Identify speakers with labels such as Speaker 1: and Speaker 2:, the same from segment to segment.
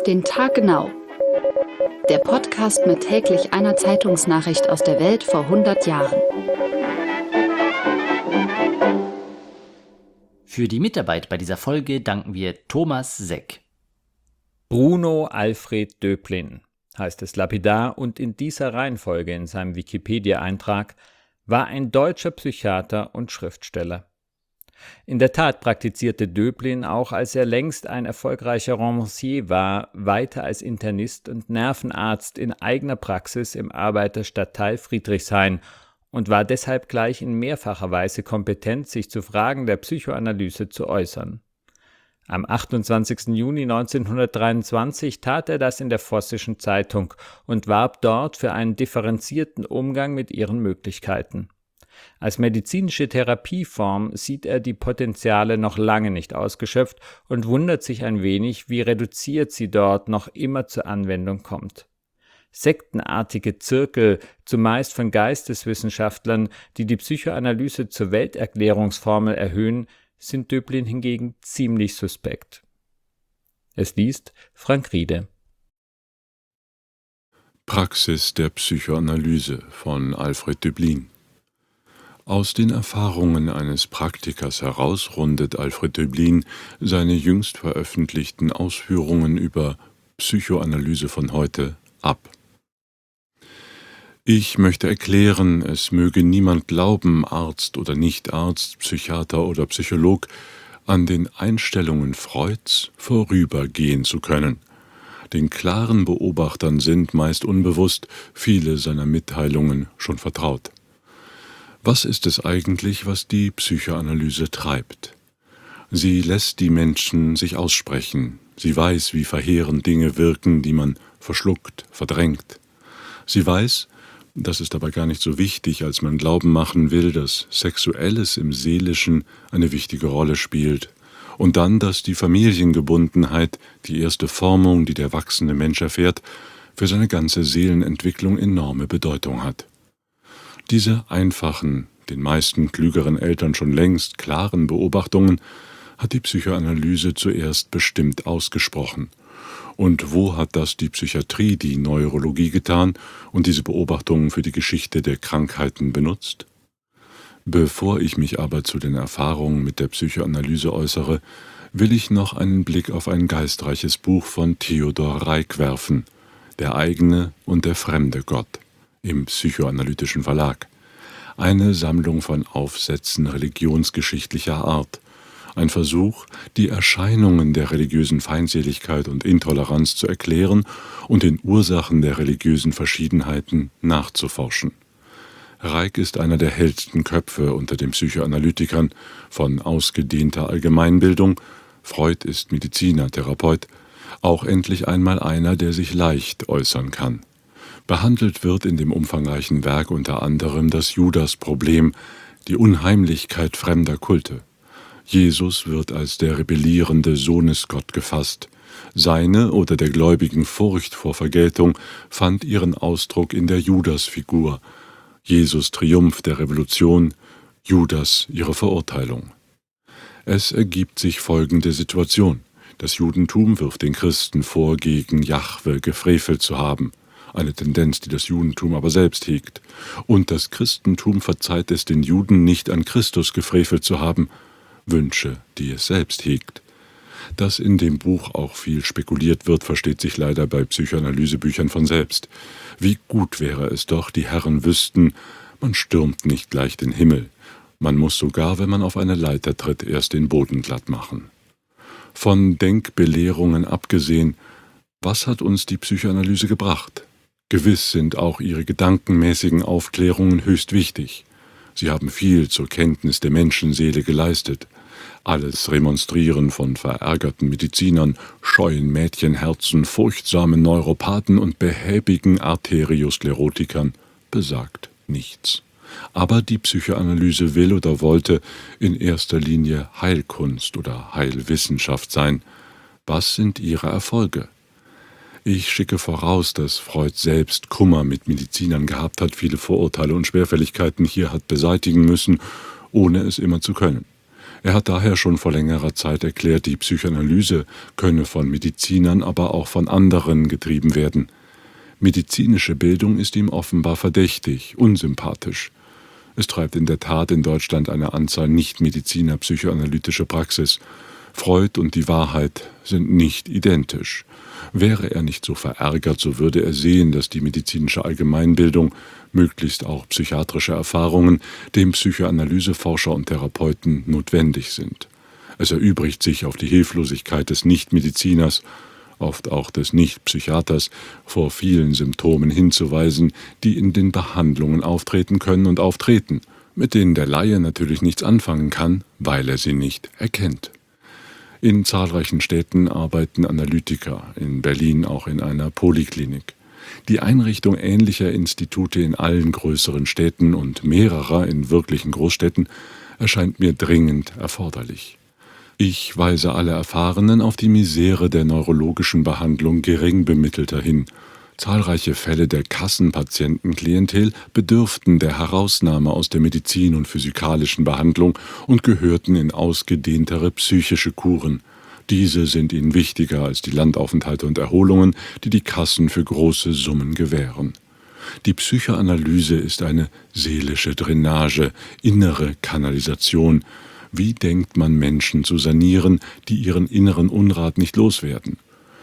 Speaker 1: den Tag genau. Der Podcast mit täglich einer Zeitungsnachricht aus der Welt vor 100 Jahren.
Speaker 2: Für die Mitarbeit bei dieser Folge danken wir Thomas Seck.
Speaker 3: Bruno Alfred Döblin heißt es lapidar und in dieser Reihenfolge in seinem Wikipedia-Eintrag war ein deutscher Psychiater und Schriftsteller. In der Tat praktizierte Döblin, auch als er längst ein erfolgreicher Romancier war, weiter als Internist und Nervenarzt in eigener Praxis im Arbeiterstadtteil Friedrichshain und war deshalb gleich in mehrfacher Weise kompetent, sich zu Fragen der Psychoanalyse zu äußern. Am 28. Juni 1923 tat er das in der Vossischen Zeitung und warb dort für einen differenzierten Umgang mit ihren Möglichkeiten. Als medizinische Therapieform sieht er die Potenziale noch lange nicht ausgeschöpft und wundert sich ein wenig, wie reduziert sie dort noch immer zur Anwendung kommt. Sektenartige Zirkel, zumeist von Geisteswissenschaftlern, die die Psychoanalyse zur Welterklärungsformel erhöhen, sind Döblin hingegen ziemlich suspekt. Es liest Frank Riede.
Speaker 4: Praxis der Psychoanalyse von Alfred Döblin. Aus den Erfahrungen eines Praktikers heraus rundet Alfred Döblin seine jüngst veröffentlichten Ausführungen über Psychoanalyse von heute ab. Ich möchte erklären, es möge niemand glauben, Arzt oder Nicht-Arzt, Psychiater oder Psycholog, an den Einstellungen Freuds vorübergehen zu können. Den klaren Beobachtern sind meist unbewusst viele seiner Mitteilungen schon vertraut. Was ist es eigentlich, was die Psychoanalyse treibt? Sie lässt die Menschen sich aussprechen. Sie weiß, wie verheerend Dinge wirken, die man verschluckt, verdrängt. Sie weiß, das ist aber gar nicht so wichtig, als man glauben machen will, dass Sexuelles im Seelischen eine wichtige Rolle spielt. Und dann, dass die Familiengebundenheit, die erste Formung, die der wachsende Mensch erfährt, für seine ganze Seelenentwicklung enorme Bedeutung hat. Diese einfachen, den meisten klügeren Eltern schon längst klaren Beobachtungen hat die Psychoanalyse zuerst bestimmt ausgesprochen. Und wo hat das die Psychiatrie, die Neurologie getan und diese Beobachtungen für die Geschichte der Krankheiten benutzt? Bevor ich mich aber zu den Erfahrungen mit der Psychoanalyse äußere, will ich noch einen Blick auf ein geistreiches Buch von Theodor Reik werfen, Der eigene und der fremde Gott, im Psychoanalytischen Verlag. Eine Sammlung von Aufsätzen religionsgeschichtlicher Art. Ein Versuch, die Erscheinungen der religiösen Feindseligkeit und Intoleranz zu erklären und den Ursachen der religiösen Verschiedenheiten nachzuforschen. Reik ist einer der hellsten Köpfe unter den Psychoanalytikern, von ausgedehnter Allgemeinbildung, Freud ist Mediziner, Therapeut, auch endlich einmal einer, der sich leicht äußern kann. Behandelt wird in dem umfangreichen Werk unter anderem das Judas-Problem, die Unheimlichkeit fremder Kulte. Jesus wird als der rebellierende Sohnesgott gefasst. Seine oder der Gläubigen Furcht vor Vergeltung fand ihren Ausdruck in der Judas-Figur. Jesus Triumph der Revolution, Judas ihre Verurteilung. Es ergibt sich folgende Situation. Das Judentum wirft den Christen vor, gegen Jahwe gefrevelt zu haben. Eine Tendenz, die das Judentum aber selbst hegt. Und das Christentum verzeiht es den Juden nicht, an Christus gefrevelt zu haben, Wünsche, die es selbst hegt. Dass in dem Buch auch viel spekuliert wird, versteht sich leider bei Psychoanalysebüchern von selbst. Wie gut wäre es doch, die Herren wüssten, man stürmt nicht gleich den Himmel. Man muss sogar, wenn man auf eine Leiter tritt, erst den Boden glatt machen. Von Denkbelehrungen abgesehen, was hat uns die Psychoanalyse gebracht? Gewiss sind auch ihre gedankenmäßigen Aufklärungen höchst wichtig. Sie haben viel zur Kenntnis der Menschenseele geleistet. Alles Remonstrieren von verärgerten Medizinern, scheuen Mädchenherzen, furchtsamen Neuropathen und behäbigen Arteriosklerotikern besagt nichts. Aber die Psychoanalyse will oder wollte in erster Linie Heilkunst oder Heilwissenschaft sein. Was sind ihre Erfolge? Ich schicke voraus, dass Freud selbst Kummer mit Medizinern gehabt hat, viele Vorurteile und Schwerfälligkeiten hier hat beseitigen müssen, ohne es immer zu können. Er hat daher schon vor längerer Zeit erklärt, die Psychoanalyse könne von Medizinern, aber auch von anderen getrieben werden. Medizinische Bildung ist ihm offenbar verdächtig, unsympathisch. Es treibt in der Tat in Deutschland eine Anzahl Nichtmediziner psychoanalytische Praxis. Freud und die Wahrheit sind nicht identisch. Wäre er nicht so verärgert, so würde er sehen, dass die medizinische Allgemeinbildung, möglichst auch psychiatrische Erfahrungen, dem Psychoanalyseforscher und Therapeuten notwendig sind. Es erübrigt sich auf die Hilflosigkeit des Nichtmediziners, oft auch des Nichtpsychiaters, vor vielen Symptomen hinzuweisen, die in den Behandlungen auftreten können und auftreten, mit denen der Laie natürlich nichts anfangen kann, weil er sie nicht erkennt. In zahlreichen Städten arbeiten Analytiker, in Berlin auch in einer Poliklinik. Die Einrichtung ähnlicher Institute in allen größeren Städten und mehrerer in wirklichen Großstädten erscheint mir dringend erforderlich. Ich weise alle Erfahrenen auf die Misere der neurologischen Behandlung Geringbemittelter hin. Zahlreiche Fälle der Kassenpatientenklientel bedürften der Herausnahme aus der Medizin- und physikalischen Behandlung und gehörten in ausgedehntere psychische Kuren. Diese sind ihnen wichtiger als die Landaufenthalte und Erholungen, die die Kassen für große Summen gewähren. Die Psychoanalyse ist eine seelische Drainage, innere Kanalisation. Wie denkt man, Menschen zu sanieren, die ihren inneren Unrat nicht loswerden?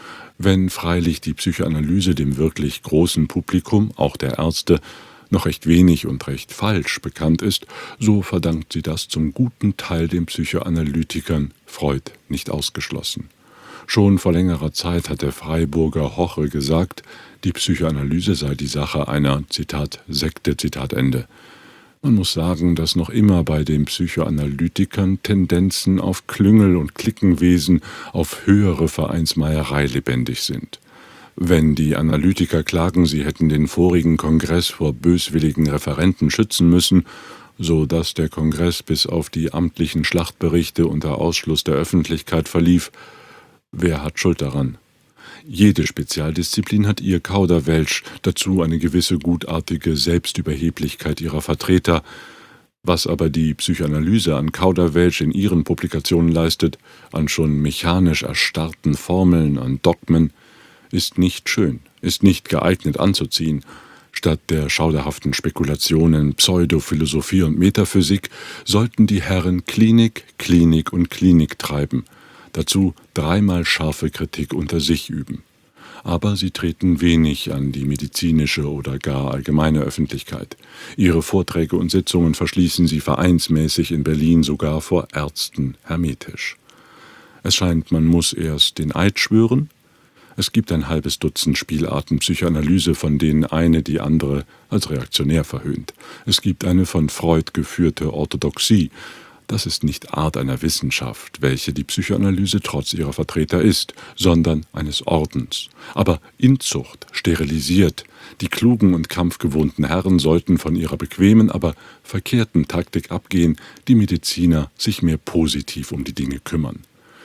Speaker 4: Wenn freilich die Psychoanalyse dem wirklich großen Publikum, auch der Ärzte, noch recht wenig und recht falsch bekannt ist, so verdankt sie das zum guten Teil den Psychoanalytikern, Freud nicht ausgeschlossen. Schon vor längerer Zeit hat der Freiburger Hoche gesagt, die Psychoanalyse sei die Sache einer, Zitat, Sekte, Zitat Ende. Man muss sagen, dass noch immer bei den Psychoanalytikern Tendenzen auf Klüngel- und Cliquenwesen, auf höhere Vereinsmeierei lebendig sind. Wenn die Analytiker klagen, sie hätten den vorigen Kongress vor böswilligen Referenten schützen müssen, so dass der Kongress bis auf die amtlichen Schlachtberichte unter Ausschluss der Öffentlichkeit verlief, wer hat Schuld daran? Jede Spezialdisziplin hat ihr Kauderwelsch, dazu eine gewisse gutartige Selbstüberheblichkeit ihrer Vertreter. Was aber die Psychoanalyse an Kauderwelsch in ihren Publikationen leistet, an schon mechanisch erstarrten Formeln, an Dogmen, ist nicht schön, ist nicht geeignet anzuziehen. Statt der schauderhaften Spekulationen, Pseudophilosophie und Metaphysik sollten die Herren Klinik, Klinik und Klinik treiben. Dazu dreimal scharfe Kritik unter sich üben. Aber sie treten wenig an die medizinische oder gar allgemeine Öffentlichkeit. Ihre Vorträge und Sitzungen verschließen sie vereinsmäßig in Berlin sogar vor Ärzten hermetisch. Es scheint, man muss erst den Eid schwören. Es gibt ein halbes Dutzend Spielarten Psychoanalyse, von denen eine die andere als reaktionär verhöhnt. Es gibt eine von Freud geführte Orthodoxie. Das ist nicht Art einer Wissenschaft, welche die Psychoanalyse trotz ihrer Vertreter ist, sondern eines Ordens. Aber Inzucht, sterilisiert. Die klugen und kampfgewohnten Herren sollten von ihrer bequemen, aber verkehrten Taktik abgehen, die Mediziner sich mehr positiv um die Dinge kümmern.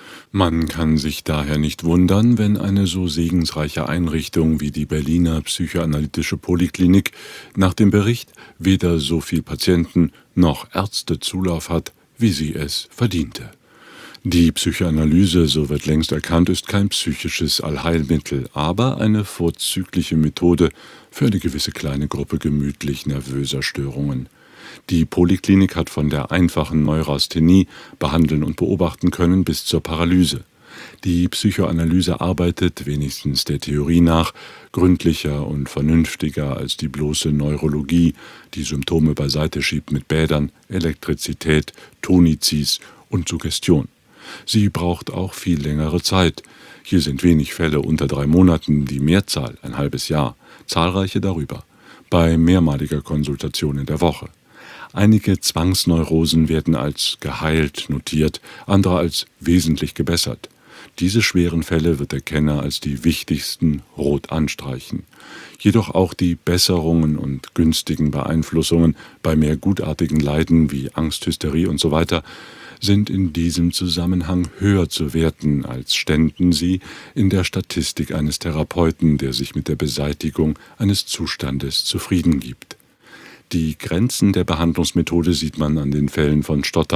Speaker 4: Man kann sich daher nicht wundern, wenn eine so segensreiche Einrichtung wie die Berliner Psychoanalytische Poliklinik nach dem Bericht weder so viel Patienten noch Ärzte Zulauf hat, wie sie es verdiente. Die Psychoanalyse, so wird längst erkannt, ist kein psychisches Allheilmittel, aber eine vorzügliche Methode für eine gewisse kleine Gruppe gemütlich nervöser Störungen. Die Poliklinik hat von der einfachen Neurasthenie behandeln und beobachten können bis zur Paralyse. Die Psychoanalyse arbeitet, wenigstens der Theorie nach, gründlicher und vernünftiger als die bloße Neurologie, die Symptome beiseite schiebt mit Bädern, Elektrizität, Tonizis und Suggestion. Sie braucht auch viel längere Zeit. Hier sind wenig Fälle unter 3 Monaten, die Mehrzahl ein halbes Jahr, zahlreiche darüber, bei mehrmaliger Konsultation in der Woche. Einige Zwangsneurosen werden als geheilt notiert, andere als wesentlich gebessert. Diese schweren Fälle wird der Kenner als die wichtigsten rot anstreichen. Jedoch auch die Besserungen und günstigen Beeinflussungen bei mehr gutartigen Leiden wie Angst, Hysterie usw. sind in diesem Zusammenhang höher zu werten, als ständen sie in der Statistik eines Therapeuten, der sich mit der Beseitigung eines Zustandes zufrieden gibt. Die Grenzen der Behandlungsmethode sieht man an den Fällen von Stottern,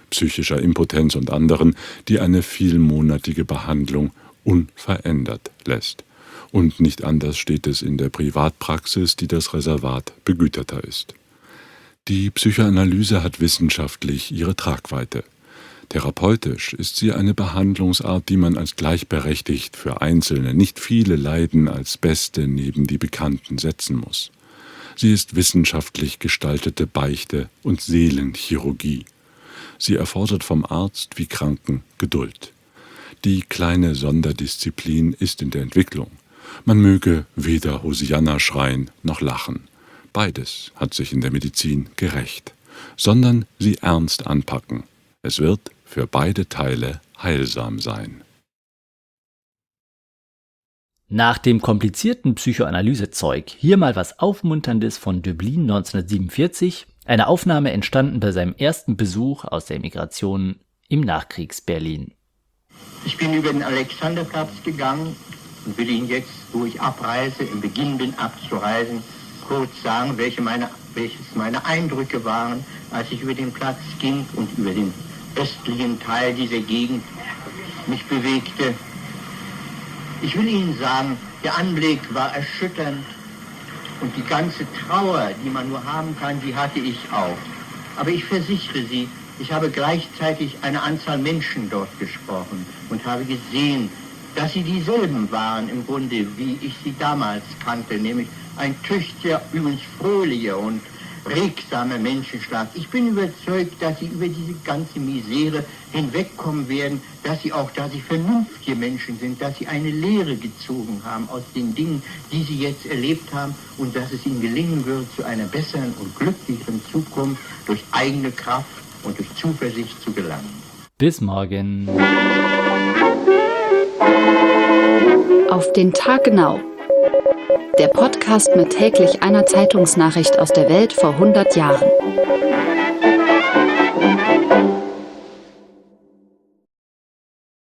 Speaker 4: psychischer Impotenz und anderen, die eine vielmonatige Behandlung unverändert lässt. Und nicht anders steht es in der Privatpraxis, die das Reservat begüterter ist. Die Psychoanalyse hat wissenschaftlich ihre Tragweite. Therapeutisch ist sie eine Behandlungsart, die man als gleichberechtigt für Einzelne, nicht viele Leiden als beste neben die Bekannten setzen muss. Sie ist wissenschaftlich gestaltete Beichte und Seelenchirurgie. Sie erfordert vom Arzt wie Kranken Geduld. Die kleine Sonderdisziplin ist in der Entwicklung. Man möge weder Hosianna schreien noch lachen. Beides hat sich in der Medizin gerächt, sondern sie ernst anpacken. Es wird für beide Teile heilsam sein.
Speaker 2: Nach dem komplizierten Psychoanalysezeug hier mal was Aufmunterndes von Döblin 1947, eine Aufnahme entstanden bei seinem ersten Besuch aus der Emigration im Nachkriegs-Berlin.
Speaker 5: Ich bin über den Alexanderplatz gegangen und will Ihnen jetzt, wo ich abreise, im Beginn bin abzureisen, kurz sagen, welches meine Eindrücke waren, als ich über den Platz ging und über den östlichen Teil dieser Gegend mich bewegte. Ich will Ihnen sagen, der Anblick war erschütternd und die ganze Trauer, die man nur haben kann, die hatte ich auch. Aber ich versichere Sie, ich habe gleichzeitig eine Anzahl Menschen dort gesprochen und habe gesehen, dass sie dieselben waren im Grunde, wie ich sie damals kannte, nämlich ein tüchtiger, übrigens fröhlicher und regsamer Menschenschlag. Ich bin überzeugt, dass sie über diese ganze Misere hinwegkommen werden, dass sie auch, da sie vernünftige Menschen sind, dass sie eine Lehre gezogen haben aus den Dingen, die sie jetzt erlebt haben und dass es ihnen gelingen wird, zu einer besseren und glücklicheren Zukunft durch eigene Kraft und durch Zuversicht zu gelangen.
Speaker 2: Bis morgen.
Speaker 1: Auf den Tag genau. Der Podcast mit täglich einer Zeitungsnachricht aus der Welt vor 100 Jahren.